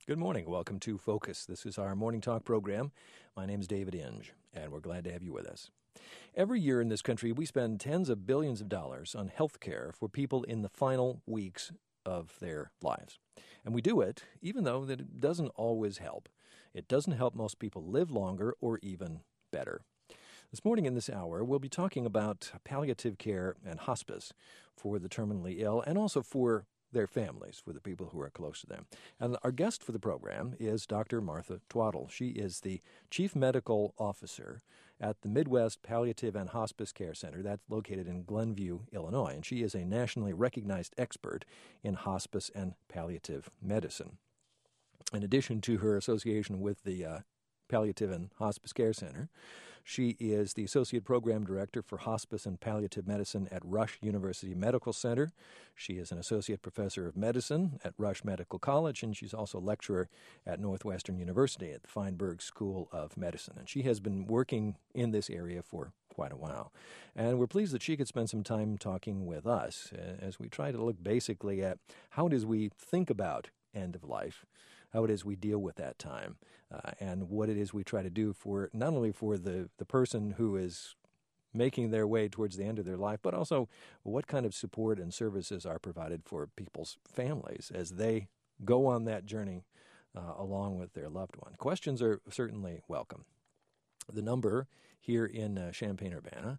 Good morning. Welcome to Focus. This is our morning talk program. My name is David Inge, and we're glad to have you with us. Every year in this country, we spend tens of billions of dollars on health care for people in the final weeks of their lives. And we do it even though that it doesn't always help. It doesn't help most people live longer or even better. This morning in this hour, we'll be talking about palliative care and hospice for the terminally ill and also for their families, for the people who are close to them. And our guest for the program is Dr. Martha Twaddle. She is the Chief Medical Officer at the Midwest Palliative and Hospice Care Center. That's located in Glenview, Illinois. And she is a nationally recognized expert in hospice and palliative medicine. In addition to her association with the Palliative and Hospice Care Center, she is the Associate Program Director for Hospice and Palliative Medicine at Rush University Medical Center. She is an Associate Professor of Medicine at Rush Medical College, and she's also a lecturer at Northwestern University at the Feinberg School of Medicine. And she has been working in this area for quite a while. And we're pleased that she could spend some time talking with us as we try to look basically at how it is we think about end of life, how it is we deal with that time, and what it is we try to do for not only for the person who is making their way towards the end of their life, but also what kind of support and services are provided for people's families as they go on that journey along with their loved one. Questions are certainly welcome. The number here in Champaign-Urbana,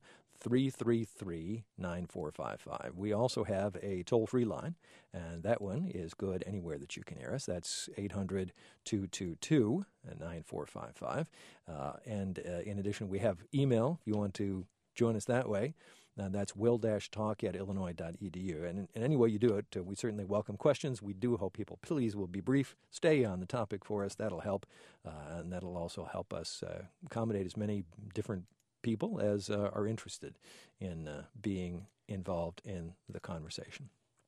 333-9455. We also have a toll-free line, and that one is good anywhere that you can hear us. That's 800-222-9455. And in addition, we have email if you want to join us that way. That's will-talk@illinois.edu. And any way you do it, we certainly welcome questions. We do hope people, please, will be brief. Stay on the topic for us. That'll help. And that'll also help us accommodate as many different people as are interested in being involved in the conversation.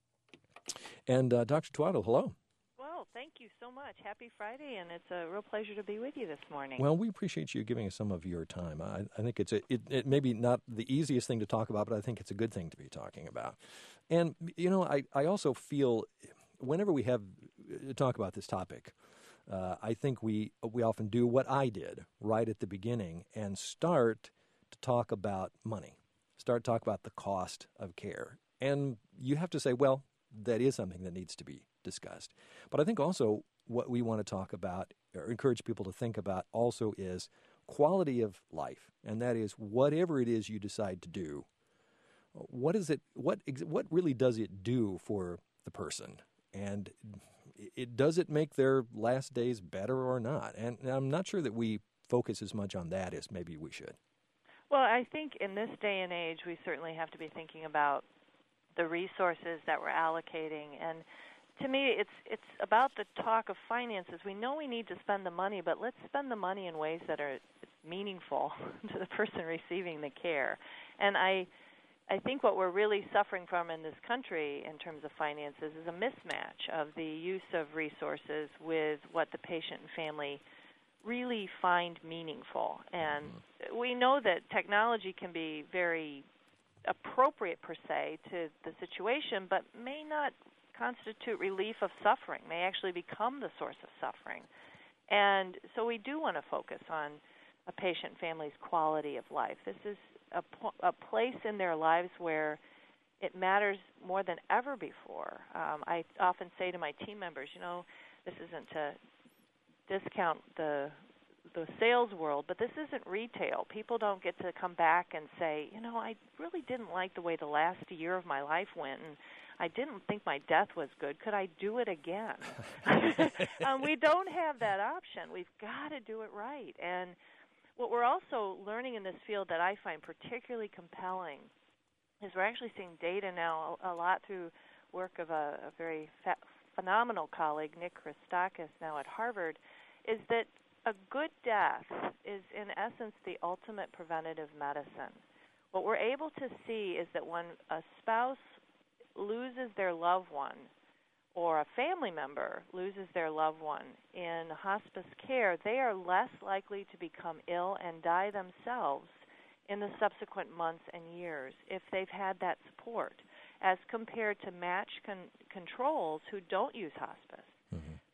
And Dr. Twaddle, hello. Well, thank you so much. Happy Friday, and it's a real pleasure to be with you this morning. Well, we appreciate you giving us some of your time. I think it may be not the easiest thing to talk about, but I think it's a good thing to be talking about. And, you know, I also feel whenever we have talk about this topic, I think we often do what I did right at the beginning and start to talk about money, start to talk about the cost of care. And you have to say, well, that is something that needs to be discussed. But I think also what we want to talk about or encourage people to think about also is quality of life. And that is whatever it is you decide to do, what really does it do for the person? And does it make their last days better or not? And I'm not sure that we focus as much on that as maybe we should. Well, I think in this day and age, we certainly have to be thinking about the resources that we're allocating. And to me, it's about the talk of finances. We know we need to spend the money, but let's spend the money in ways that are meaningful to the person receiving the care. And I think what we're really suffering from in this country in terms of finances is a mismatch of the use of resources with what the patient and family really find meaningful. And we know that technology can be very appropriate per se to the situation, but may not constitute relief of suffering, may actually become the source of suffering. And so we do want to focus on a patient family's quality of life. This is a place in their lives where it matters more than ever before. I often say to my team members, you know, this isn't to discount the sales world, but this isn't retail. People don't get to come back and say, you know, I really didn't like the way the last year of my life went, and I didn't think my death was good. Could I do it again? We don't have that option. We've got to do it right. And what we're also learning in this field that I find particularly compelling is we're actually seeing data now a lot through work of a very phenomenal colleague, Nick Christakis, now at Harvard, is that a good death is, in essence, the ultimate preventative medicine. What we're able to see is that when a spouse loses their loved one or a family member loses their loved one in hospice care, they are less likely to become ill and die themselves in the subsequent months and years if they've had that support, as compared to matched controls who don't use hospice. Mm-hmm.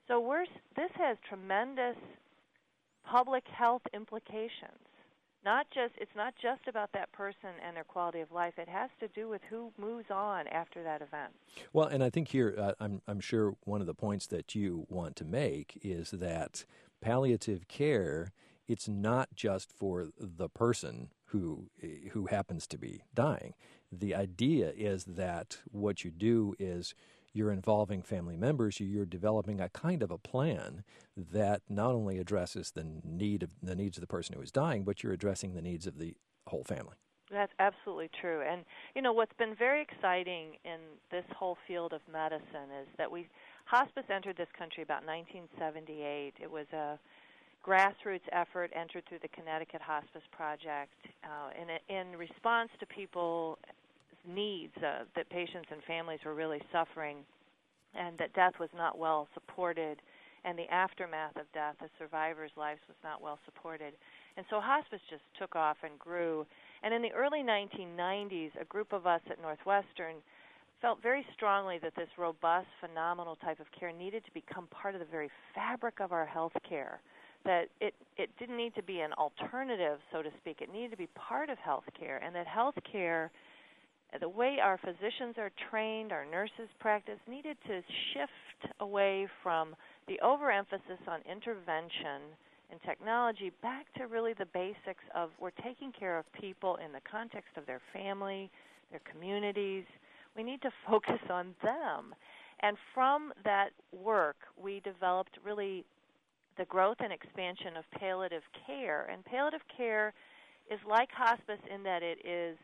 So this has tremendous public health implications. It's not just about that person and their quality of life. It has to do with who moves on after that event. Well, and I think here, I'm sure one of the points that you want to make is that palliative care, it's not just for the person who happens to be dying. The idea is that what you do is you're involving family members. You're developing a kind of a plan that not only addresses the needs of the person who is dying, but you're addressing the needs of the whole family. That's absolutely true. And, what's been very exciting in this whole field of medicine is that hospice entered this country about 1978. It was a grassroots effort entered through the Connecticut Hospice Project in response to people's needs, that patients and families were really suffering, and that death was not well supported, and the aftermath of death, the survivors' lives, was not well supported. And so hospice just took off and grew. And in the early 1990s, a group of us at Northwestern felt very strongly that this robust, phenomenal type of care needed to become part of the very fabric of our health care, that it didn't need to be an alternative, so to speak. It needed to be part of health care, and that health care, the way our physicians are trained, our nurses practice, needed to shift away from the overemphasis on intervention and technology back to really the basics of we're taking care of people in the context of their family, their communities. We need to focus on them. And from that work, we developed really the growth and expansion of palliative care. And palliative care is like hospice in that it is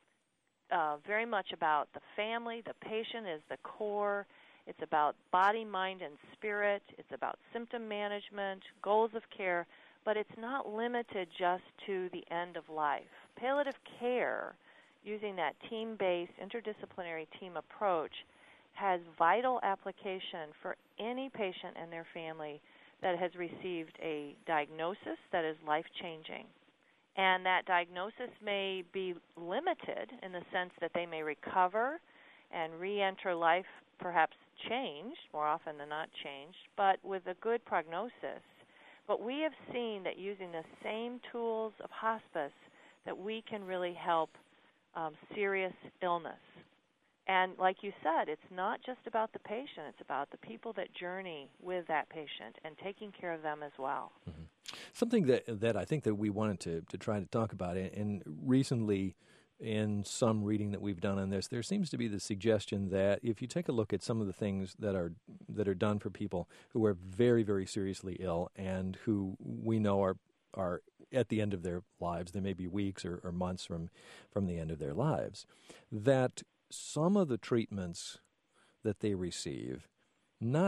very much about the family. The patient is the core. It's about body, mind, and spirit. It's about symptom management, goals of care, but it's not limited just to the end of life. Palliative care, using that team-based, interdisciplinary team approach, has vital application for any patient and their family that has received a diagnosis that is life-changing. And that diagnosis may be limited in the sense that they may recover and re-enter life, perhaps changed, more often than not changed, but with a good prognosis. But we have seen that using the same tools of hospice that we can really help serious illness. And like you said, it's not just about the patient. It's about the people that journey with that patient and taking care of them as well. Mm-hmm. Something that I think that we wanted to try to talk about, and recently in some reading that we've done on this, there seems to be the suggestion that if you take a look at some of the things that are done for people who are very, very seriously ill and who we know are at the end of their lives, they may be weeks or months from the end of their lives, that some of the treatments that they receive, not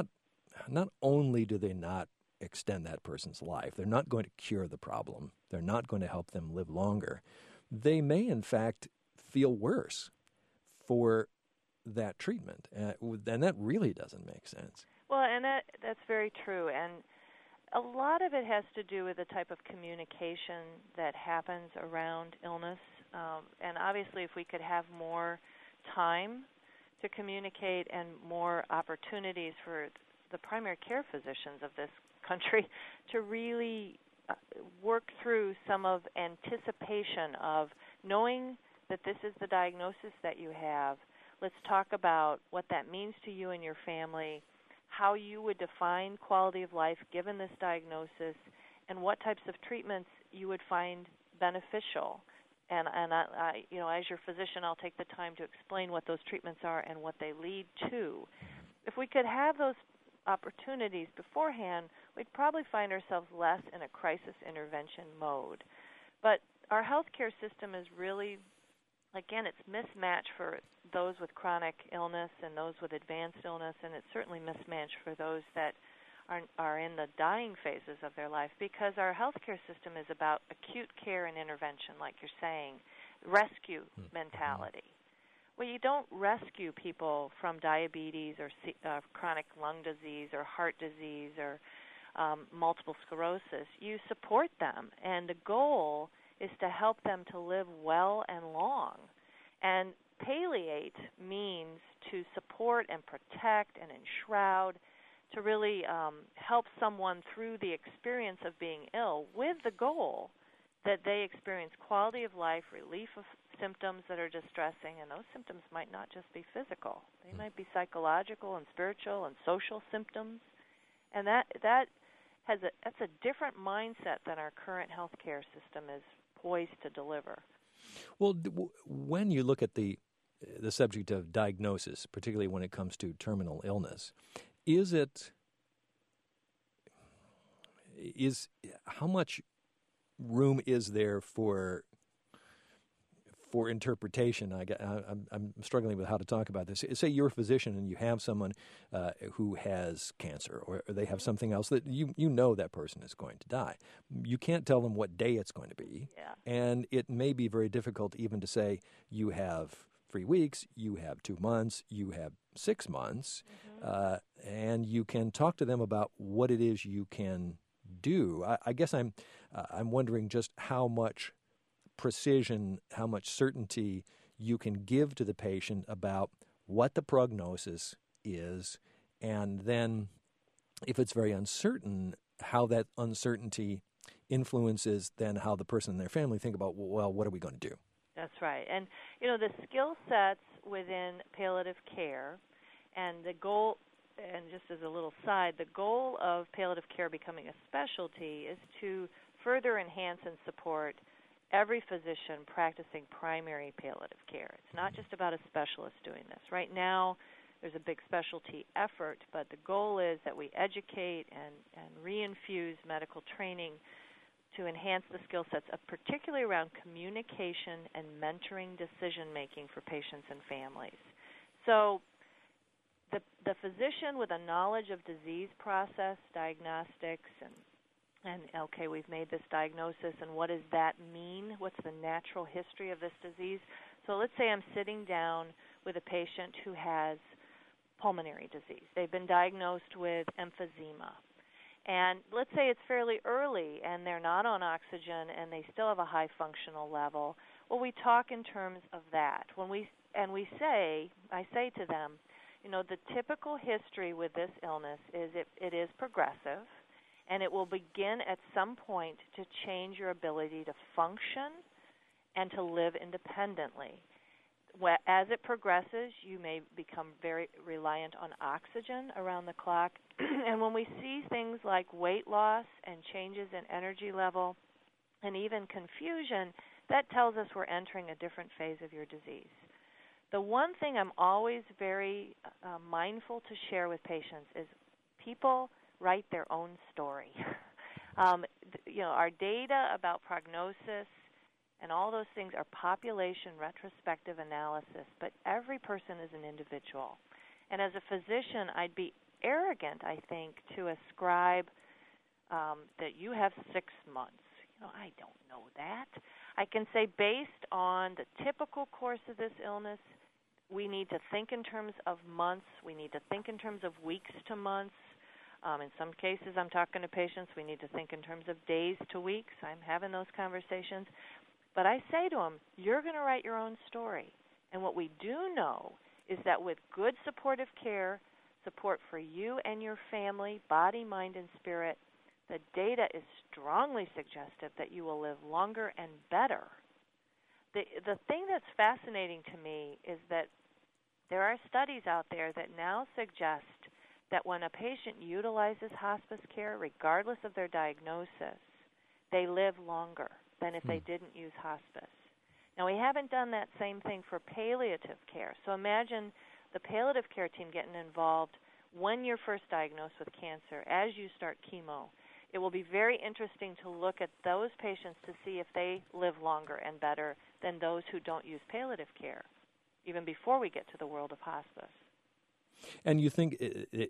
only do they not extend that person's life, they're not going to cure the problem, they're not going to help them live longer, they may in fact feel worse for that treatment, and that really doesn't make sense. Well, and that's very true, and a lot of it has to do with the type of communication that happens around illness, and obviously if we could have more time to communicate and more opportunities for the primary care physicians of this country to really work through some of anticipation of knowing that this is the diagnosis that you have. Let's talk about what that means to you and your family, how you would define quality of life given this diagnosis, and what types of treatments you would find beneficial. And I, as your physician, I'll take the time to explain what those treatments are and what they lead to. If we could have those opportunities beforehand, we'd probably find ourselves less in a crisis intervention mode. But our healthcare system is really, again, it's mismatched for those with chronic illness and those with advanced illness, and it's certainly mismatched for those that are in the dying phases of their life, because our healthcare system is about acute care and intervention, like you're saying, rescue mentality. Well, you don't rescue people from diabetes or chronic lung disease or heart disease or multiple sclerosis. You support them, and the goal is to help them to live well and long. And palliate means to support and protect and enshroud to really help someone through the experience of being ill, with the goal that they experience quality of life, relief of symptoms that are distressing, and those symptoms might not just be physical. They might be psychological and spiritual and social symptoms. And that's a different mindset than our current healthcare system is poised to deliver. Well, when you look at the subject of diagnosis, particularly when it comes to terminal illness, how much room is there for interpretation? I'm struggling with how to talk about this. Say you're a physician and you have someone who has cancer, or they have something else that you know that person is going to die. You can't tell them what day it's going to be, and it may be very difficult even to say you have 3 weeks, you have 2 months, you have 6 months, and you can talk to them about what it is you can do. I guess I'm wondering just how much precision, how much certainty you can give to the patient about what the prognosis is, and then if it's very uncertain, how that uncertainty influences then how the person and their family think about, well, what are we going to do? That's right. And, the skill sets within palliative care and the goal, and just as a little side, the goal of palliative care becoming a specialty is to further enhance and support every physician practicing primary palliative care. It's not just about a specialist doing this. Right now, there's a big specialty effort, but the goal is that we educate and reinfuse medical training to enhance the skill sets, particularly around communication and mentoring decision-making for patients and families. So the physician with a knowledge of disease process, diagnostics, and okay, we've made this diagnosis, and what does that mean? What's the natural history of this disease? So let's say I'm sitting down with a patient who has pulmonary disease. They've been diagnosed with emphysema. And let's say it's fairly early and they're not on oxygen and they still have a high functional level. Well, we talk in terms of that. I say to them, the typical history with this illness is it is progressive, and it will begin at some point to change your ability to function and to live independently. As it progresses, you may become very reliant on oxygen around the clock. And when we see things like weight loss and changes in energy level and even confusion, that tells us we're entering a different phase of your disease. The one thing I'm always very mindful to share with patients is people write their own story. Our data about prognosis and all those things are population retrospective analysis, but every person is an individual. And as a physician, I'd be arrogant, I think, to ascribe that you have 6 months. I don't know that. I can say based on the typical course of this illness, we need to think in terms of months. We need to think in terms of weeks to months. In some cases, I'm talking to patients, we need to think in terms of days to weeks. I'm having those conversations. But I say to them, you're going to write your own story. And what we do know is that with good supportive care, support for you and your family, body, mind, and spirit, the data is strongly suggestive that you will live longer and better. The thing that's fascinating to me is that there are studies out there that now suggest that when a patient utilizes hospice care, regardless of their diagnosis, they live longer than if they didn't use hospice. Now, we haven't done that same thing for palliative care. So imagine the palliative care team getting involved when you're first diagnosed with cancer, as you start chemo. It will be very interesting to look at those patients to see if they live longer and better than those who don't use palliative care, even before we get to the world of hospice. And you think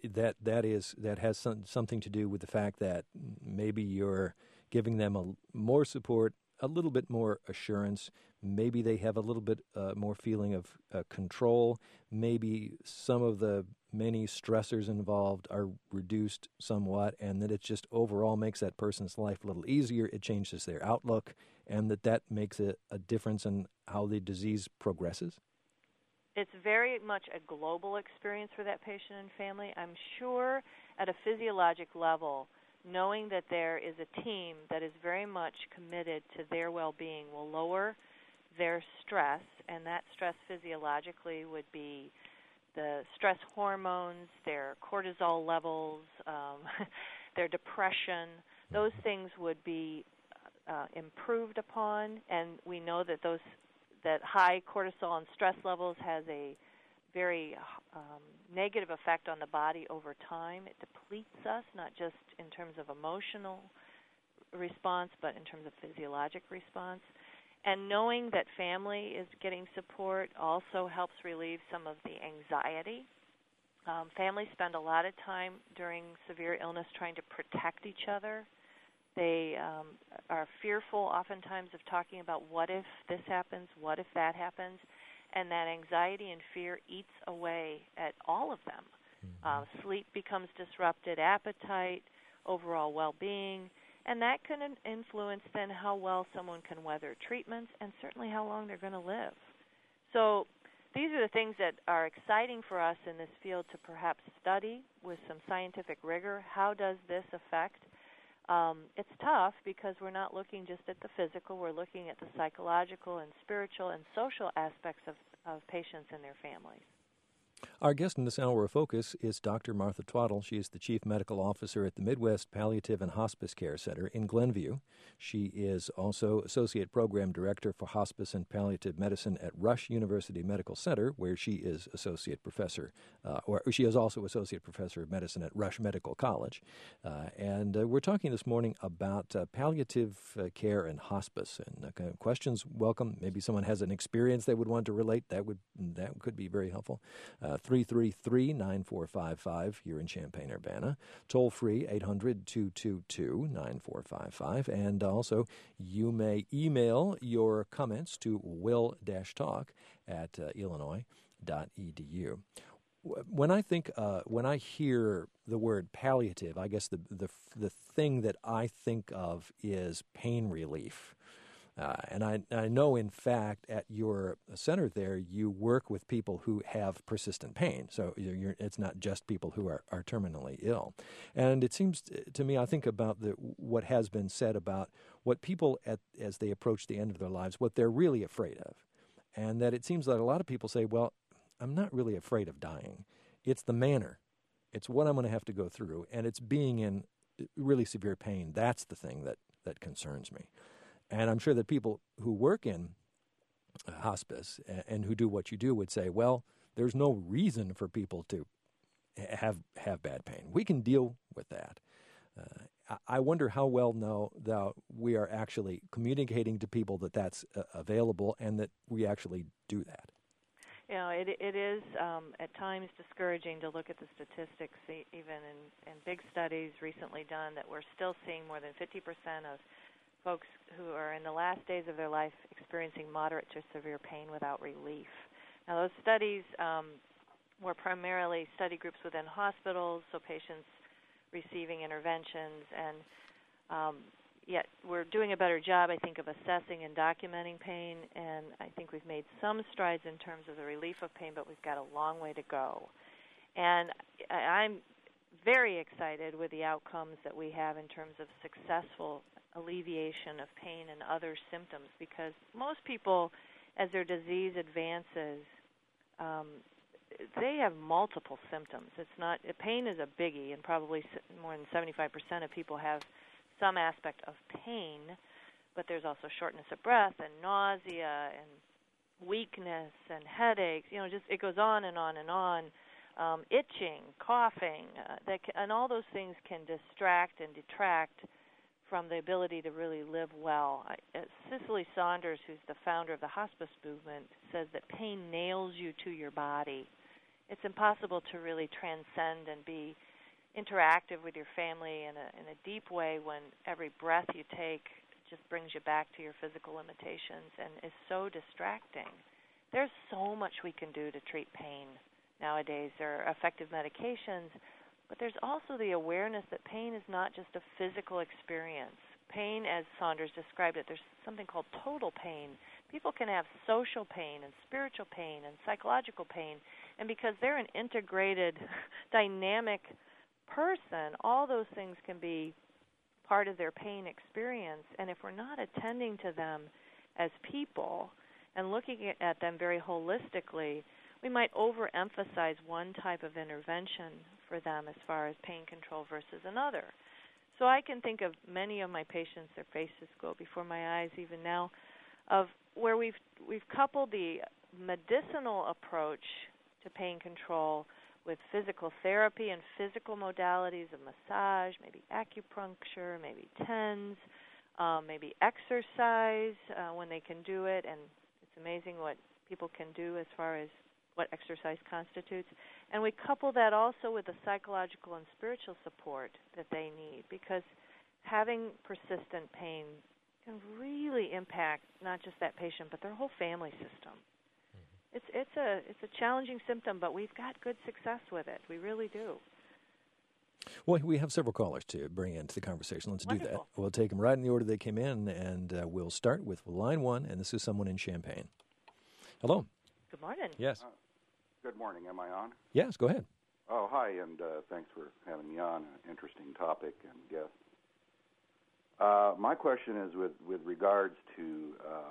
that has something to do with the fact that maybe you're giving them more support, a little bit more assurance. Maybe they have a little bit more feeling of control. Maybe some of the many stressors involved are reduced somewhat, and that it just overall makes that person's life a little easier. It changes their outlook, and that makes a difference in how the disease progresses. it's very much a global experience for that patient and family. I'm sure at a physiologic level, knowing that there is a team that is very much committed to their well-being will lower their stress, and that stress physiologically would be the stress hormones, their cortisol levels, their depression. Those things would be improved upon, and we know that that high cortisol and stress levels has a very negative effect on the body over time. It depletes us, not just in terms of emotional response, but in terms of physiologic response. And knowing that family is getting support also helps relieve some of the anxiety. Families spend a lot of time during severe illness trying to protect each other. They are fearful oftentimes of talking about what if this happens, what if that happens, and that anxiety and fear eats away at all of them. Sleep becomes disrupted, appetite, overall well-being, and that can influence then how well someone can weather treatments and certainly how long they're going to live. So these are the things that are exciting for us in this field to perhaps study with some scientific rigor. How does this affect? It's tough because we're not looking just at the physical. We're looking at the psychological and spiritual and social aspects of patients and their families. Our guest in this hour of focus is Dr. Martha Twaddle. She is the Chief Medical Officer at the Midwest Palliative and Hospice Care Center in Glenview. She is also Associate Program Director for Hospice and Palliative Medicine at Rush University Medical Center, where she is Associate Professor, or she is also Associate Professor of Medicine at Rush Medical College. And we're talking this morning about palliative care and hospice. And questions, welcome. Maybe someone has an experience they would want to relate. That could be very helpful. 333-9455 here in Champaign-Urbana. Toll free, 800-222-9455. And also, you may email your comments to will-talk@illinois.edu. When I hear the word palliative, I guess the thing that I think of is pain relief. And I know, in fact, at your center there, you work with people who have persistent pain. So it's not just people who are terminally ill. And it seems to me, I think about what has been said about what people, as they approach the end of their lives, what they're really afraid of. And that it seems that a lot of people say, well, I'm not really afraid of dying. It's the manner. It's what I'm going to have to go through. And it's being in really severe pain. That's the thing that concerns me. And I'm sure that people who work in hospice and who do what you do would say, well, there's no reason for people to have bad pain. We can deal with that. I wonder how well now that we are actually communicating to people that that's available and that we actually do that. You know, it is at times discouraging to look at the statistics, even in big studies recently done, that we're still seeing more than 50% of folks who are in the last days of their life experiencing moderate to severe pain without relief. Now, those studies were primarily study groups within hospitals, so patients receiving interventions, and yet we're doing a better job, I think, of assessing and documenting pain, and I think we've made some strides in terms of the relief of pain, but we've got a long way to go. And I'm very excited with the outcomes that we have in terms of successful alleviation of pain and other symptoms, because most people, as their disease advances, they have multiple symptoms. It's not pain is a biggie, and probably more than 75% of people have some aspect of pain, but there's also shortness of breath and nausea and weakness and headaches. You know, just it goes on and on and on. Itching, coughing, and all those things can distract and detract from the ability to really live well. Cicely Saunders, who's the founder of the hospice movement, says that pain nails you to your body. It's impossible to really transcend and be interactive with your family in a deep way when every breath you take just brings you back to your physical limitations and is so distracting. There's so much we can do to treat pain nowadays. There are effective medications, but there's also the awareness that pain is not just a physical experience. pain, as Saunders described it, there's something called total pain. People can have social pain and spiritual pain and psychological pain, and because they're an integrated, dynamic person, all those things can be part of their pain experience. And if we're not attending to them as people and looking at them very holistically, we might overemphasize one type of intervention for them as far as pain control versus another. So I can think of many of my patients, their faces go before my eyes even now, of where we've coupled the medicinal approach to pain control with physical therapy and physical modalities of massage, maybe acupuncture, maybe TENS, maybe exercise when they can do it, and it's amazing what people can do as far as what exercise constitutes. And we couple that also with the psychological and spiritual support that they need, because having persistent pain can really impact not just that patient but their whole family system. It's a challenging symptom, but we've got good success with it. We really do. Well, we have several callers to bring into the conversation. Let's Wonderful. do that. We'll take them right in the order they came in, and we'll start with line 1, and this is someone in Champaign. Hello. Good morning. Yes. Good morning. Am I on? Yes, go ahead. Oh, hi, and thanks for having me on. An interesting topic and guest. My question is with regards to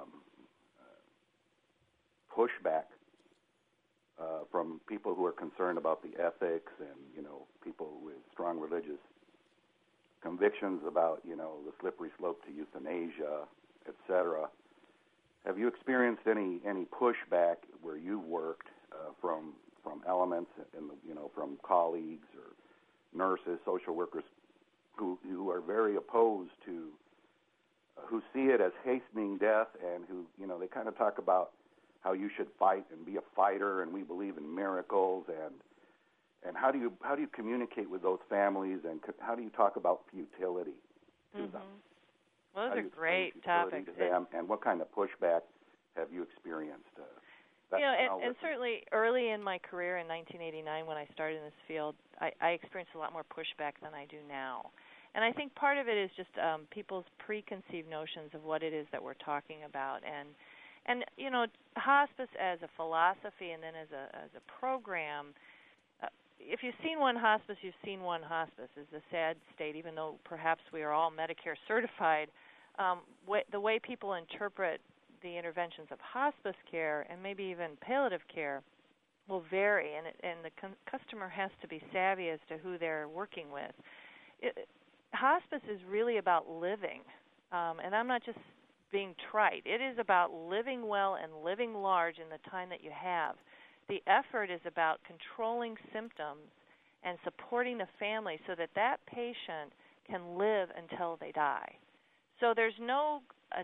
pushback from people who are concerned about the ethics and, people with strong religious convictions about, the slippery slope to euthanasia, et cetera. Have you experienced any pushback where you worked from elements in from colleagues or nurses, social workers who are very opposed to, who see it as hastening death, and who, they kind of talk about how you should fight and be a fighter, and we believe in miracles, and how do you communicate with those families, and how do you talk about futility to them? Well, those are great topics. To them, and what kind of pushback have you experienced? And certainly early in my career in 1989 when I started in this field, I experienced a lot more pushback than I do now. And I think part of it is just people's preconceived notions of what it is that we're talking about. And hospice as a philosophy and then as a program, if you've seen one hospice, you've seen one hospice is the sad state, even though perhaps we are all Medicare certified. The way people interpret the interventions of hospice care and maybe even palliative care will vary, and the customer has to be savvy as to who they're working with. Hospice is really about living, and I'm not just being trite. It is about living well and living large in the time that you have. The effort is about controlling symptoms and supporting the family so that that patient can live until they die. So there's no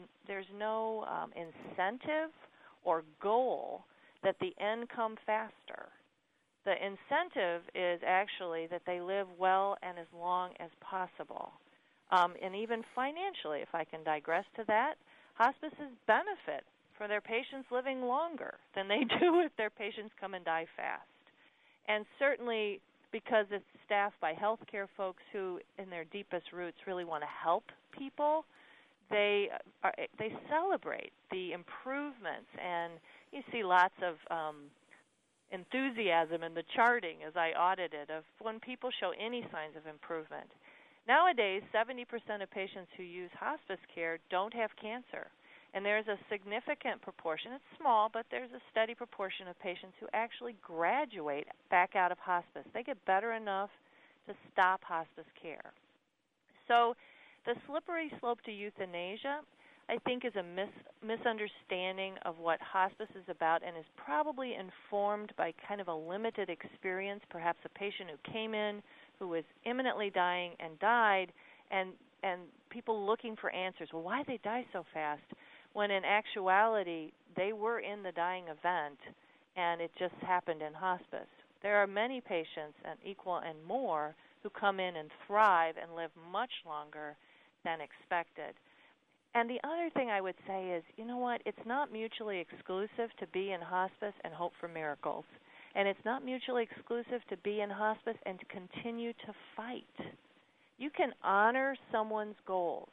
incentive or goal that the end come faster. The incentive is actually that they live well and as long as possible. And even financially, if I can digress to that, hospices benefit for their patients living longer than they do if their patients come and die fast. And certainly because it's staffed by healthcare folks who, in their deepest roots, really want to help people, they celebrate the improvements, and you see lots of enthusiasm in the charting as I audited of when people show any signs of improvement. Nowadays, 70% of patients who use hospice care don't have cancer, and there's a significant proportion, it's small, but there's a steady proportion of patients who actually graduate back out of hospice. They get better enough to stop hospice care. So the slippery slope to euthanasia, I think, is a misunderstanding of what hospice is about and is probably informed by kind of a limited experience, perhaps a patient who came in who was imminently dying and died, and people looking for answers. Well, why did they die so fast? When in actuality, they were in the dying event, and it just happened in hospice. There are many patients, and equal and more, who come in and thrive and live much longer than expected. And the other thing I would say is, you know what, it's not mutually exclusive to be in hospice and hope for miracles. And it's not mutually exclusive to be in hospice and to continue to fight. You can honor someone's goals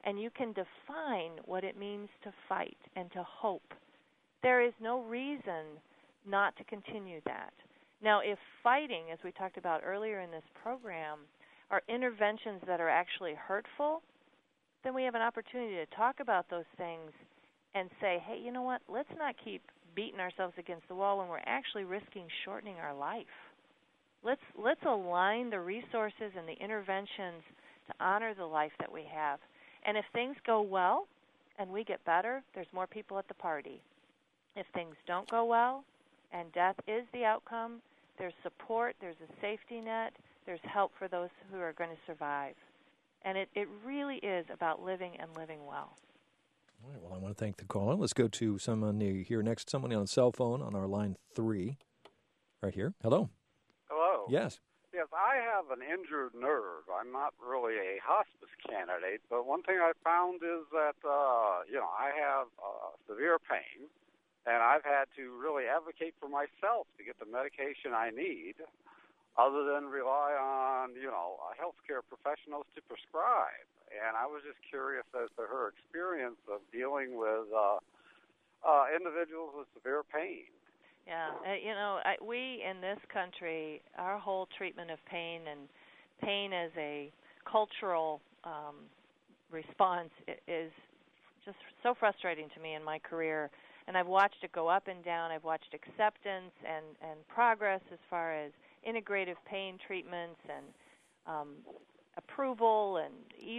and you can define what it means to fight and to hope, there is no reason not to continue that. Now, if fighting, as we talked about earlier in this program, are interventions that are actually hurtful, then we have an opportunity to talk about those things and say, hey, you know what, let's not keep beating ourselves against the wall when we're actually risking shortening our life. Let's align the resources and the interventions to honor the life that we have. And if things go well and we get better, there's more people at the party. If things don't go well and death is the outcome, there's support, there's a safety net, there's help for those who are going to survive. And it really is about living and living well. All right, well, I want to thank the caller. Let's go to someone here next, someone on the cell phone on our line 3. Right here. Hello. Hello. Yes. Yes, I have an injured nerve. I'm not really a hospice candidate, but one thing I found is that, I have severe pain, and I've had to really advocate for myself to get the medication I need, other than rely on, healthcare professionals to prescribe. And I was just curious as to her experience of dealing with individuals with severe pain. Yeah, we in this country, our whole treatment of pain and pain as a cultural response is just so frustrating to me in my career. And I've watched it go up and down. I've watched acceptance and progress as far as integrative pain treatments and approval and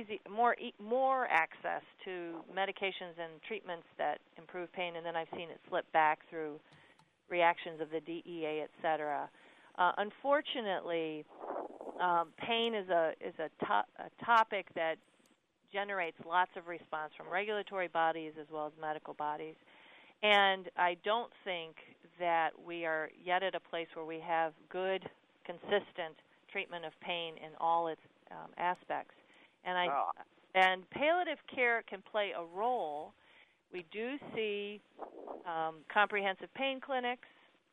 more access to medications and treatments that improve pain. And then I've seen it slip back through reactions of the DEA, et cetera. Unfortunately, pain is a topic that generates lots of response from regulatory bodies as well as medical bodies. And I don't think that we are yet at a place where we have good, consistent treatment of pain in all its aspects. And palliative care can play a role. We do see comprehensive pain clinics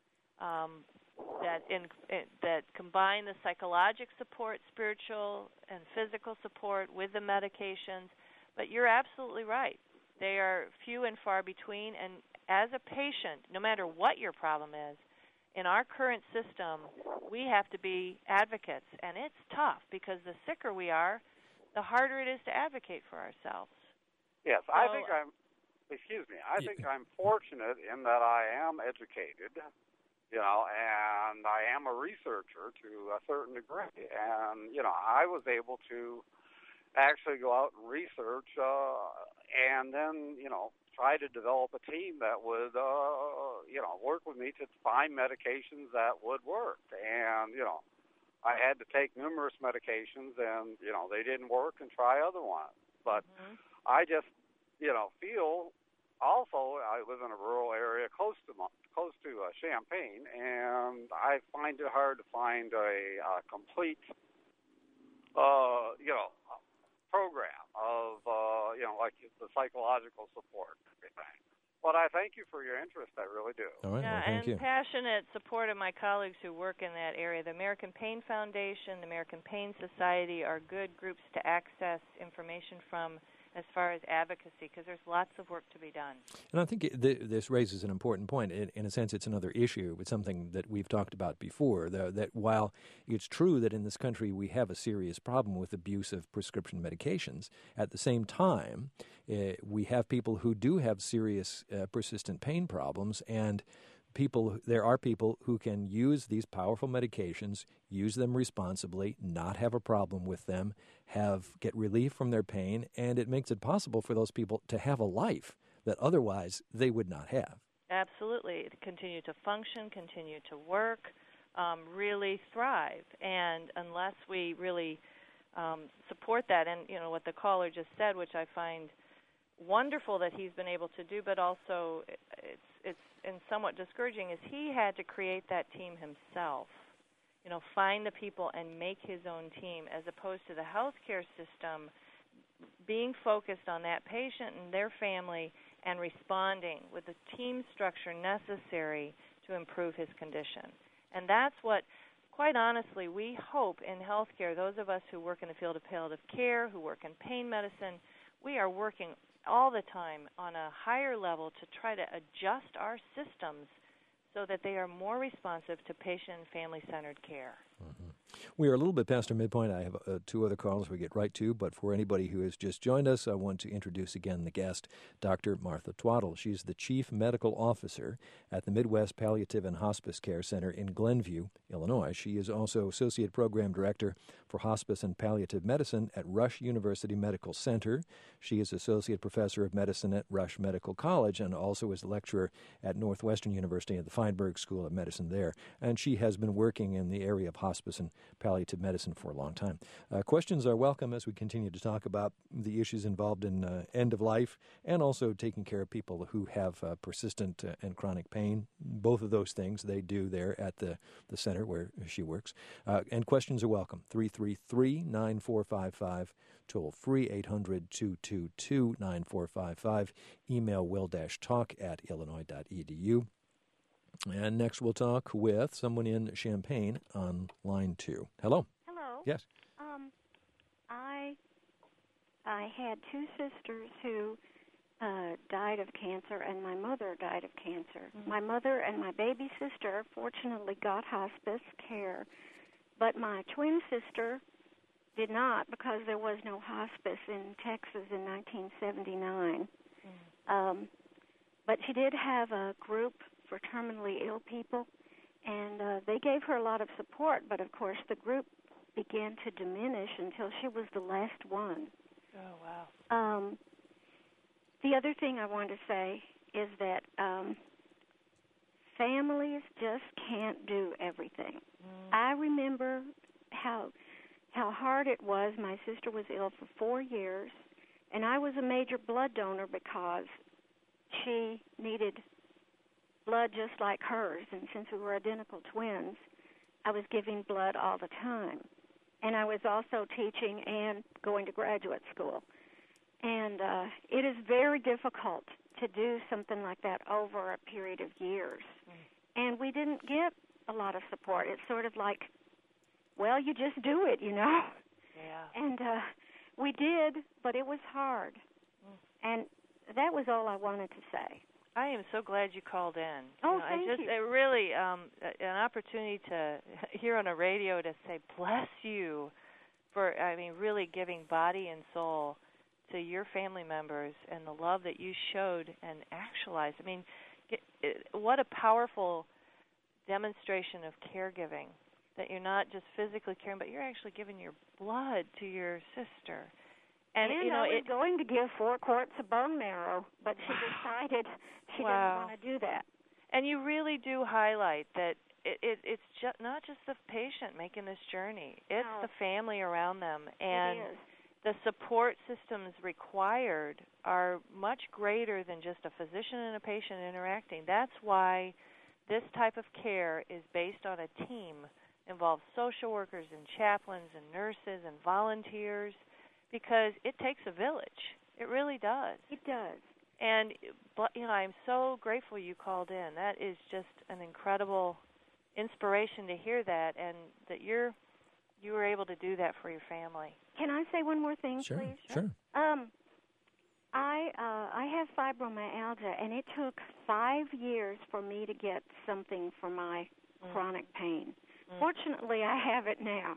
that combine the psychologic support, spiritual and physical support with the medications. But you're absolutely right. They are few and far between. And as a patient, no matter what your problem is, in our current system, we have to be advocates. And it's tough because the sicker we are, the harder it is to advocate for ourselves. Yes, I think I'm fortunate in that I am educated, and I am a researcher to a certain degree. And, I was able to actually go out and research and then, try to develop a team that would, work with me to find medications that would work. And, I had to take numerous medications and, they didn't work and try other ones. But I just, feel also I live in a rural area close to Champaign, and I find it hard to find a complete, program of, like the psychological support and everything. But I thank you for your interest. I really do. All right. Yeah, well, thank you. Passionate support of my colleagues who work in that area. The American Pain Foundation, the American Pain Society are good groups to access information from as far as advocacy, because there's lots of work to be done. And I think this raises an important point. In a sense, it's another issue. It's something that we've talked about before, that while it's true that in this country we have a serious problem with abuse of prescription medications, at the same time, we have people who do have serious persistent pain problems, and there are people who can use these powerful medications, use them responsibly, not have a problem with them, get relief from their pain, and it makes it possible for those people to have a life that otherwise they would not have. Absolutely. Continue to function, continue to work, really thrive. And unless we really support that, and what the caller just said, which I find wonderful that he's been able to do, but also it's somewhat discouraging, is he had to create that team himself. Find the people and make his own team, as opposed to the healthcare system being focused on that patient and their family and responding with the team structure necessary to improve his condition. And that's what, quite honestly, we hope in healthcare, those of us who work in the field of palliative care, who work in pain medicine, we are working all the time on a higher level to try to adjust our systems so that they are more responsive to patient and family-centered care. Mm-hmm. We are a little bit past our midpoint. I have two other calls we get right to, but for anybody who has just joined us, I want to introduce again the guest, Dr. Martha Twaddle. She's the Chief Medical Officer at the Midwest Palliative and Hospice Care Center in Glenview, Illinois. She is also Associate Program Director for Hospice and Palliative Medicine at Rush University Medical Center. She is Associate Professor of Medicine at Rush Medical College and also is a lecturer at Northwestern University at the Feinberg School of Medicine there. And she has been working in the area of hospice and palliative medicine for a long time. Questions are welcome as we continue to talk about the issues involved in end of life and also taking care of people who have persistent and chronic pain. Both of those things they do there at the center where she works. And questions are welcome. 333-9455. Toll free 800-222-9455. Email will-talk@illinois.edu. And next we'll talk with someone in Champaign on line 2. Hello. Hello. Yes. I had two sisters who died of cancer, and my mother died of cancer. Mm-hmm. My mother and my baby sister fortunately got hospice care, but my twin sister did not because there was no hospice in Texas in 1979. Mm-hmm. But she did have a group for terminally ill people, and they gave her a lot of support, but of course the group began to diminish until she was the last one. Oh, wow. The other thing I want to say is that families just can't do everything. I remember how hard it was. My sister was ill for 4 years, and I was a major blood donor because she needed blood just like hers, and since we were identical twins, I was giving blood all the time. And I was also teaching and going to graduate school. And it is very difficult to do something like that over a period of years. And we didn't get a lot of support. It's sort of like, well, you just do it, you know? Yeah. And we did, but it was hard. And that was all I wanted to say. I am so glad you called in. Thank you. It really, an opportunity to hear on a radio to say, bless you for, really giving body and soul to your family members and the love that you showed and actualized. What a powerful demonstration of caregiving, that you're not just physically caring, but you're actually giving your blood to your sister. And I was going to give 4 quarts of bone marrow, but she decided she didn't want to do that. And you really do highlight that it's not just the patient making this journey. It's the family around them. And it is. The support systems required are much greater than just a physician and a patient interacting. That's why this type of care is based on a team, involves social workers and chaplains and nurses and volunteers, because it takes a village. It really does. It does. And, I'm so grateful you called in. That is just an incredible inspiration to hear that, and that you were able to do that for your family. Can I say one more thing, please? Sure. I have fibromyalgia, and it took 5 years for me to get something for my chronic pain. Fortunately, I have it now.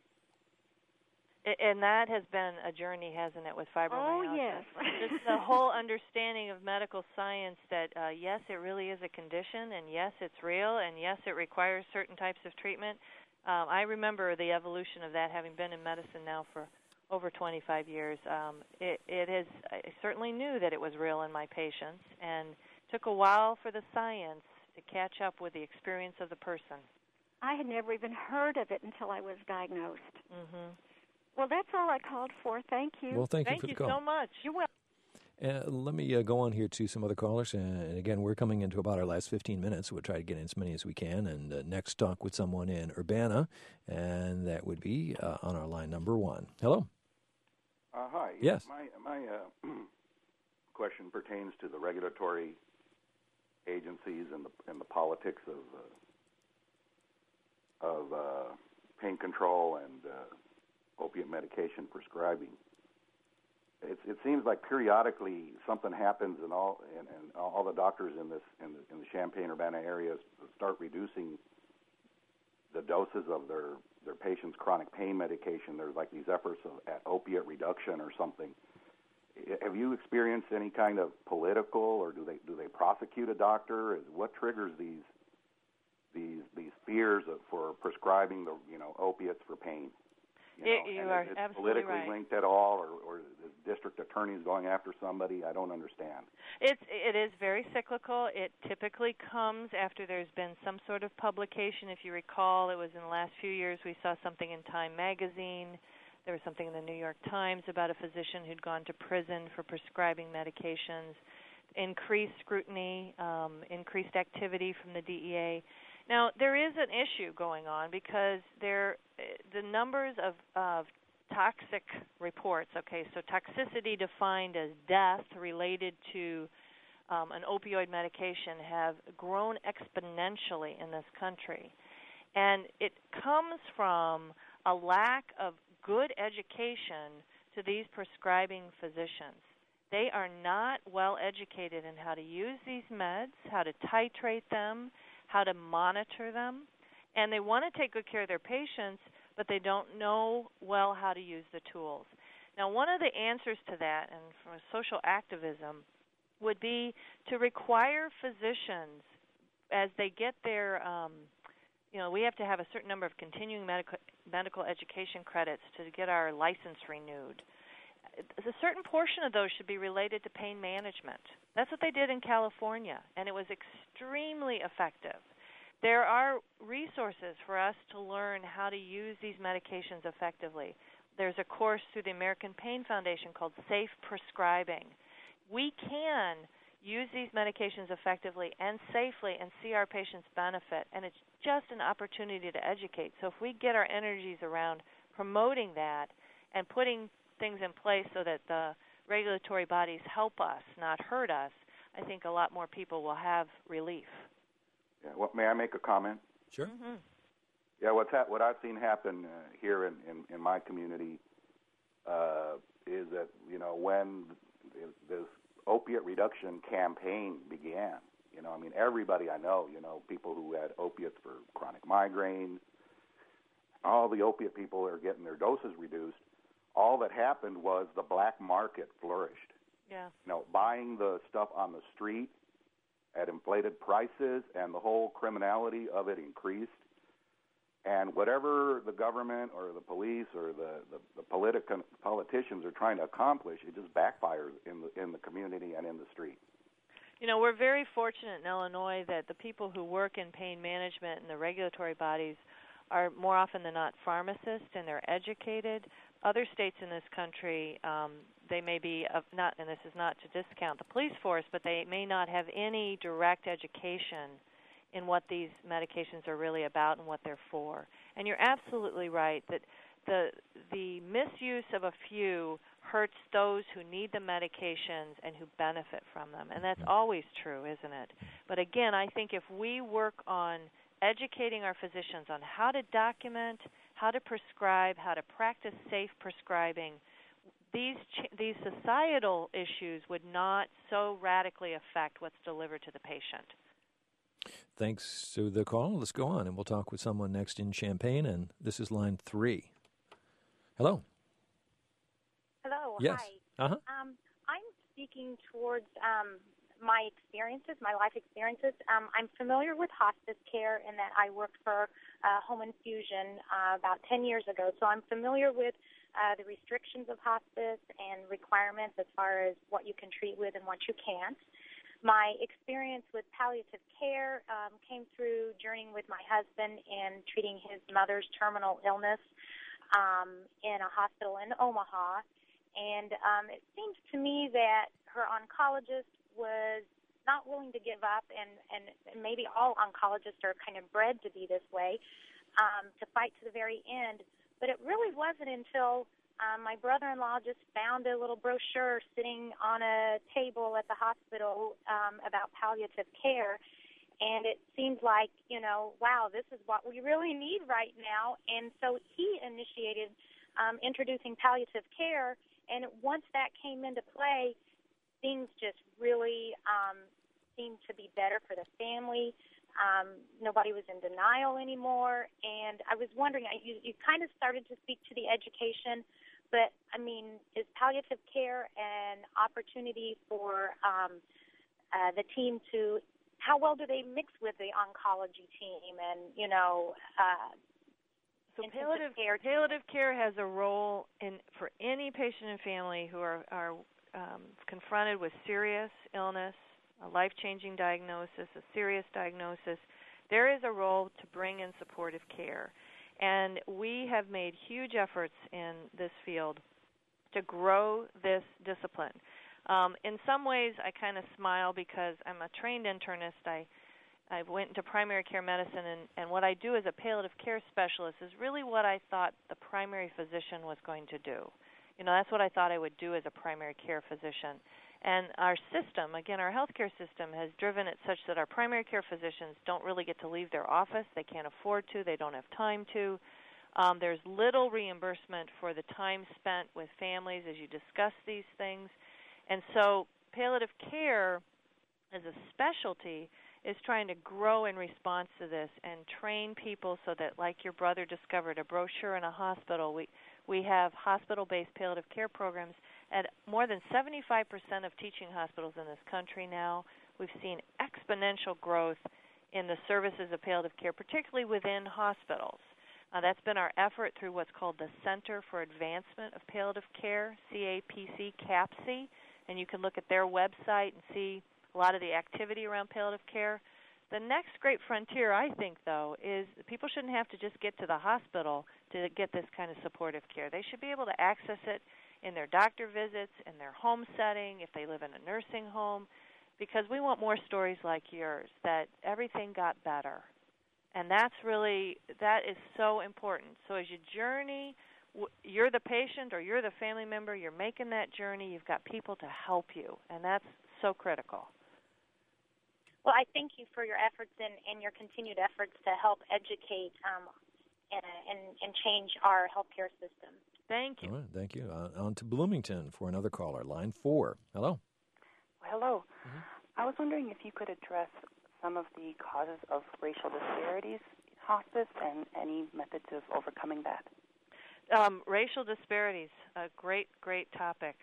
And that has been a journey, hasn't it, with fibromyalgia? Oh, yes. Just the whole understanding of medical science that, yes, it really is a condition, and yes, it's real, and yes, it requires certain types of treatment. I remember the evolution of that, having been in medicine now for over 25 years. I certainly knew that it was real in my patients, and took a while for the science to catch up with the experience of the person. I had never even heard of it until I was diagnosed. Mm-hmm. Well, that's all I called for. Thank you. Well, thank you for the call. Thank you so much. You're welcome. Let me go on here to some other callers. And again, we're coming into about our last 15 minutes. We'll try to get in as many as we can. And next, talk with someone in Urbana, and that would be on our line number 1. Hello. Hi. Yes. My question pertains to the regulatory agencies and the politics of pain control and opiate medication prescribing. It seems like periodically something happens, and all the doctors in the Champaign-Urbana area start reducing the doses of their patients' chronic pain medication. There's like these efforts at opiate reduction or something. Have you experienced any kind of political, or do they prosecute a doctor? What triggers these fears for prescribing the opiates for pain? You are is it absolutely politically right. linked at all, or the district attorneys going after somebody? I don't understand. It is very cyclical. It typically comes after there's been some sort of publication. If you recall, it was in the last few years we saw something in Time magazine. There was something in the New York Times about a physician who'd gone to prison for prescribing medications. Increased scrutiny, increased activity from the DEA. Now, there is an issue going on because the numbers of toxic reports, okay, so toxicity defined as death related to an opioid medication have grown exponentially in this country. And it comes from a lack of good education to these prescribing physicians. They are not well educated in how to use these meds, how to titrate them, how to monitor them, and they want to take good care of their patients, but they don't know well how to use the tools. Now, one of the answers to that, and from a social activism, would be to require physicians, as they get their, we have to have a certain number of continuing medical education credits to get our license renewed. A certain portion of those should be related to pain management. That's what they did in California, and it was extremely effective. There are resources for us to learn how to use these medications effectively. There's a course through the American Pain Foundation called Safe Prescribing. We can use these medications effectively and safely and see our patients benefit, and it's just an opportunity to educate. So if we get our energies around promoting that and putting things in place so that the regulatory bodies help us, not hurt us, I think a lot more people will have relief. Yeah. May I make a comment? Sure. Mm-hmm. Yeah. What I've seen happen here in my community is that when this opiate reduction campaign began, everybody I know, people who had opiates for chronic migraine, all the opiate people are getting their doses reduced. All that happened was the black market flourished. Yeah. Buying the stuff on the street at inflated prices, and the whole criminality of it increased. And whatever the government or the police or the politicians are trying to accomplish, it just backfires in the community and in the street. We're very fortunate in Illinois that the people who work in pain management and the regulatory bodies are more often than not pharmacists, and they're educated. Other states in this country, they may be not, and this is not to discount the police force, but they may not have any direct education in what these medications are really about and what they're for. And you're absolutely right that the misuse of a few hurts those who need the medications and who benefit from them. And that's always true, isn't it? But again, I think if we work on educating our physicians on how to document, how to prescribe, how to practice safe prescribing, these societal issues would not so radically affect what's delivered to the patient. Thanks to the call. Let's go on, and we'll talk with someone next in Champaign, and this is line 3. Hello. Hello. Yes. Hi. Uh-huh. I'm speaking towards my experiences, my life experiences. I'm familiar with hospice care in that I worked for Home Infusion about 10 years ago, so I'm familiar with the restrictions of hospice and requirements as far as what you can treat with and what you can't. My experience with palliative care came through journeying with my husband and treating his mother's terminal illness in a hospital in Omaha. And it seems to me that her oncologist was not willing to give up, and maybe all oncologists are kind of bred to be this way, to fight to the very end. But it really wasn't until my brother-in-law just found a little brochure sitting on a table at the hospital about palliative care, and it seemed like, wow, this is what we really need right now. And so he initiated introducing palliative care, And once that came into play, things just really seemed to be better for the family. Nobody was in denial anymore. And I was wondering, you kind of started to speak to the education, but, I mean, is palliative care an opportunity for the team to, how well do they mix with the oncology team and, so palliative care has a role for any patient and family who are confronted with serious illness, a life-changing diagnosis, a serious diagnosis. There is a role to bring in supportive care. And we have made huge efforts in this field to grow this discipline. In some ways, I kind of smile because I'm a trained internist. I went into primary care medicine, and what I do as a palliative care specialist is really what I thought the primary physician was going to do. That's what I thought I would do as a primary care physician. And our system, again, our healthcare system has driven it such that our primary care physicians don't really get to leave their office. They can't afford to. They don't have time to. There's little reimbursement for the time spent with families as you discuss these things. And so palliative care as a specialty is trying to grow in response to this and train people so that, like your brother discovered, a brochure in a hospital, we have hospital-based palliative care programs at more than 75% of teaching hospitals in this country now. We've seen exponential growth in the services of palliative care, particularly within hospitals. That's been our effort through what's called the Center for Advancement of Palliative Care, CAPC, CAPC, and you can look at their website and see a lot of the activity around palliative care. The next great frontier, I think, though, is people shouldn't have to just get to the hospital to get this kind of supportive care. They should be able to access it in their doctor visits, in their home setting, if they live in a nursing home, because we want more stories like yours, that everything got better. And that is so important. So as you journey, you're the patient or you're the family member, you're making that journey, you've got people to help you, and that's so critical. Well, I thank you for your efforts and your continued efforts to help educate and change our healthcare system. Thank you. All right, thank you. On to Bloomington for another caller, line 4. Hello. Hello. Mm-hmm. I was wondering if you could address some of the causes of racial disparities in hospice and any methods of overcoming that. Racial disparities, a great topic.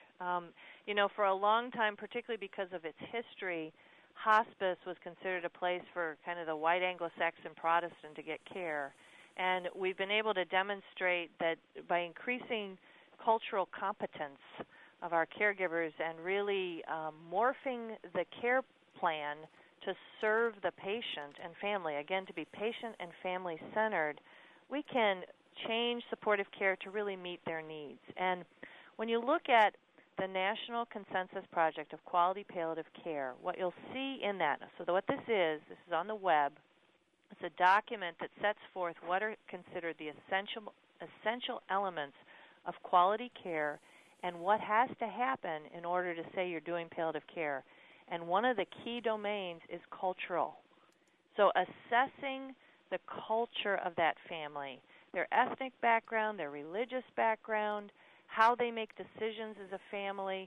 For a long time, particularly because of its history, hospice was considered a place for kind of the white Anglo-Saxon Protestant to get care. And we've been able to demonstrate that by increasing cultural competence of our caregivers and really morphing the care plan to serve the patient and family, again, to be patient and family-centered, we can change supportive care to really meet their needs. And when you look at the National Consensus Project of Quality Palliative Care, what you'll see in that, so what this is on the web, it's a document that sets forth what are considered the essential elements of quality care and what has to happen in order to say you're doing palliative care. And one of the key domains is cultural. So assessing the culture of that family, their ethnic background, their religious background, how they make decisions as a family,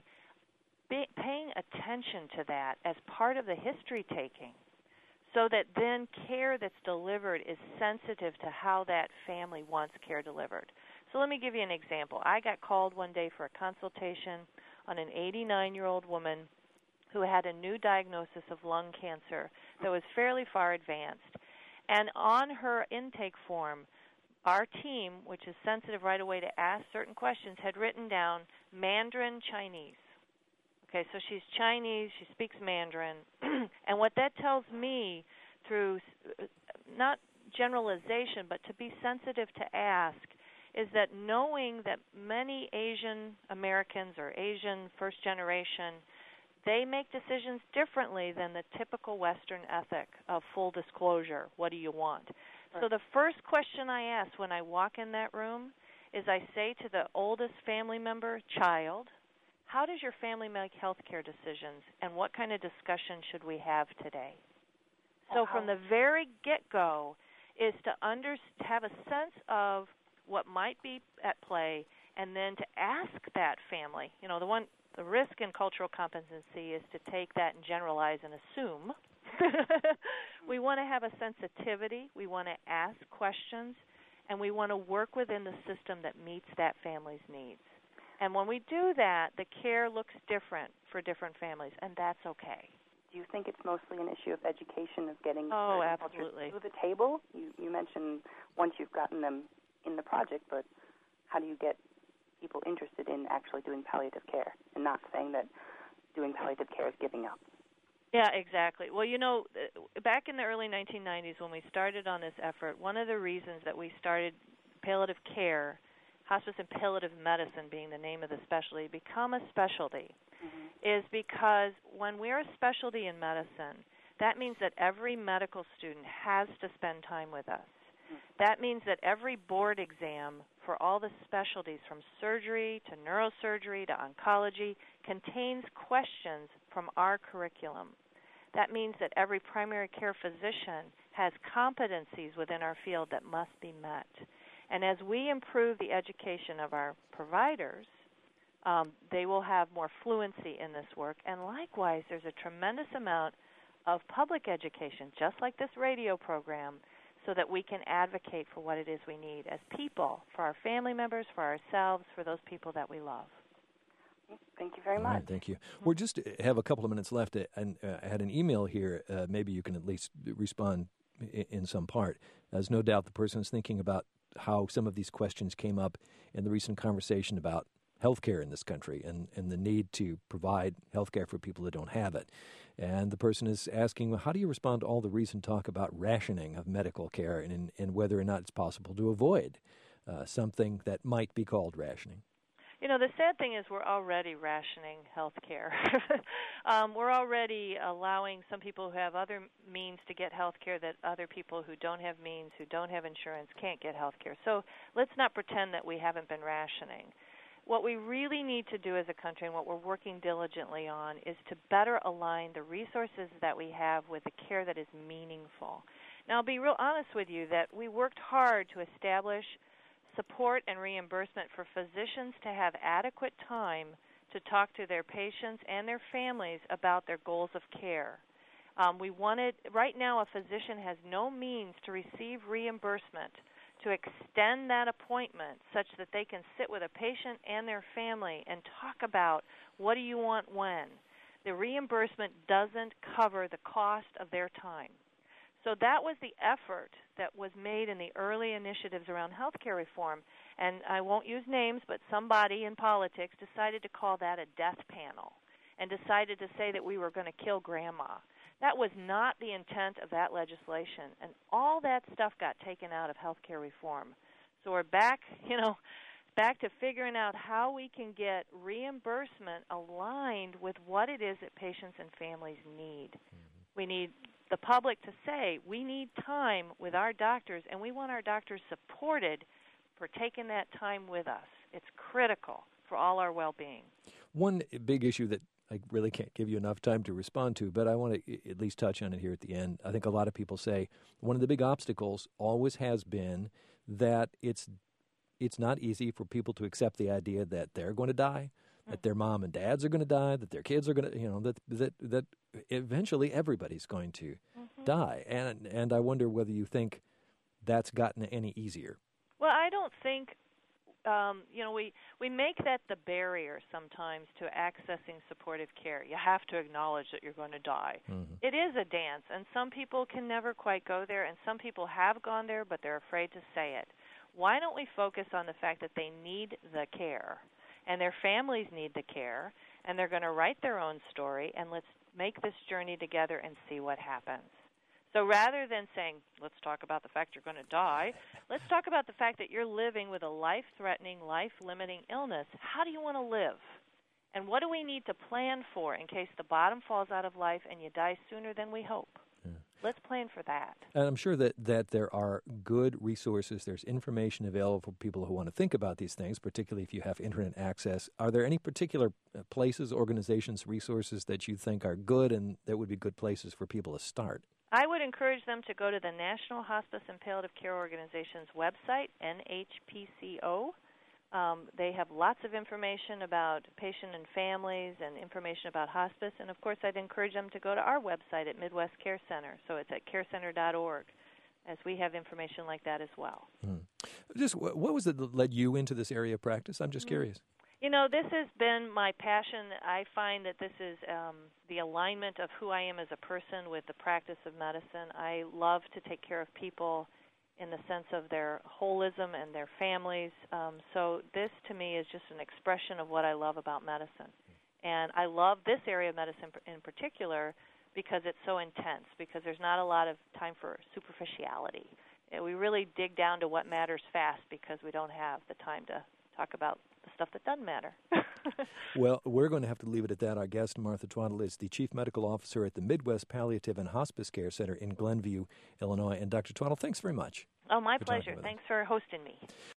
paying attention to that as part of the history-taking so that then care that's delivered is sensitive to how that family wants care delivered. So let me give you an example. I got called one day for a consultation on an 89-year-old woman who had a new diagnosis of lung cancer that was fairly far advanced. And on her intake form, our team, which is sensitive right away to ask certain questions, had written down Mandarin Chinese. Okay, so she's Chinese, she speaks Mandarin. And what that tells me through not generalization, but to be sensitive to ask, is that knowing that many Asian Americans or Asian first generation, they make decisions differently than the typical Western ethic of full disclosure. What do you want? So the first question I ask when I walk in that room is I say to the oldest family member, child, how does your family make health care decisions, and what kind of discussion should we have today? So from the very get-go is to have a sense of what might be at play and then to ask that family. The risk in cultural competency is to take that and generalize and assume. We want to have a sensitivity. We want to ask questions, and we want to work within the system that meets that family's needs. And when we do that, the care looks different for different families, and that's okay. Do you think it's mostly an issue of education, of getting absolutely to the table? You mentioned once you've gotten them in the project, but how do you get people interested in actually doing palliative care and not saying that doing palliative care is giving up? Yeah, exactly. Well, back in the early 1990s when we started on this effort, one of the reasons that we started palliative care, hospice and palliative medicine being the name of the specialty, become a specialty, is because when we're a specialty in medicine, that means that every medical student has to spend time with us. That means that every board exam for all the specialties from surgery to neurosurgery to oncology contains questions from our curriculum. That means that every primary care physician has competencies within our field that must be met. And as we improve the education of our providers, they will have more fluency in this work. And likewise, there's a tremendous amount of public education, just like this radio program, so that we can advocate for what it is we need as people, for our family members, for ourselves, for those people that we love. Thank you very much. All right, thank you. We're just have a couple of minutes left, and I had an email here. Maybe you can at least respond in some part. There's no doubt the person is thinking about how some of these questions came up in the recent conversation about health care in this country and the need to provide health care for people that don't have it. And the person is asking, well, how do you respond to all the recent talk about rationing of medical care and whether or not it's possible to avoid something that might be called rationing? The sad thing is we're already rationing health care. We're already allowing some people who have other means to get health care that other people who don't have means, who don't have insurance, can't get health care. So let's not pretend that we haven't been rationing. What we really need to do as a country and what we're working diligently on is to better align the resources that we have with the care that is meaningful. Now, I'll be real honest with you that we worked hard to establish support and reimbursement for physicians to have adequate time to talk to their patients and their families about their goals of care. Right now a physician has no means to receive reimbursement to extend that appointment such that they can sit with a patient and their family and talk about what do you want when. The reimbursement doesn't cover the cost of their time. So that was the effort that was made in the early initiatives around healthcare reform. And I won't use names, but somebody in politics decided to call that a death panel and decided to say that we were going to kill grandma. That was not the intent of that legislation. And all that stuff got taken out of healthcare reform. So we're back to figuring out how we can get reimbursement aligned with what it is that patients and families need. We need the public to say, we need time with our doctors, and we want our doctors supported for taking that time with us. It's critical for all our well-being. One big issue that I really can't give you enough time to respond to, but I want to at least touch on it here at the end. I think a lot of people say one of the big obstacles always has been that it's not easy for people to accept the idea that they're going to die, that their mom and dads are going to die, that their kids are going to, that eventually everybody's going to die. And I wonder whether you think that's gotten any easier. Well, I don't think, we make that the barrier sometimes to accessing supportive care. You have to acknowledge that you're going to die. It is a dance, and some people can never quite go there, and some people have gone there, but they're afraid to say it. Why don't we focus on the fact that they need the care, and their families need the care, and they're going to write their own story, and let's make this journey together and see what happens. So rather than saying, let's talk about the fact you're going to die, let's talk about the fact that you're living with a life-threatening, life-limiting illness. How do you want to live? And what do we need to plan for in case the bottom falls out of life and you die sooner than we hope? Let's plan for that. And I'm sure that there are good resources. There's information available for people who want to think about these things, particularly if you have Internet access. Are there any particular places, organizations, resources that you think are good and that would be good places for people to start? I would encourage them to go to the National Hospice and Palliative Care Organization's website, NHPCO. They have lots of information about patient and families and information about hospice. And, of course, I'd encourage them to go to our website at Midwest Care Center. So it's at carecenter.org, as we have information like that as well. Just what was it that led you into this area of practice? I'm just curious. You know, this has been my passion. I find that this is the alignment of who I am as a person with the practice of medicine. I love to take care of people in the sense of their holism and their families. So this, to me, is just an expression of what I love about medicine. And I love this area of medicine in particular because it's so intense, because there's not a lot of time for superficiality. We really dig down to what matters fast because we don't have the time to talk about the stuff that doesn't matter. Well, we're going to have to leave it at that. Our guest, Martha Twaddle, is the Chief Medical Officer at the Midwest Palliative and Hospice Care Center in Glenview, Illinois. And Dr. Twaddle, thanks very much. Oh, my pleasure. Thanks for hosting me.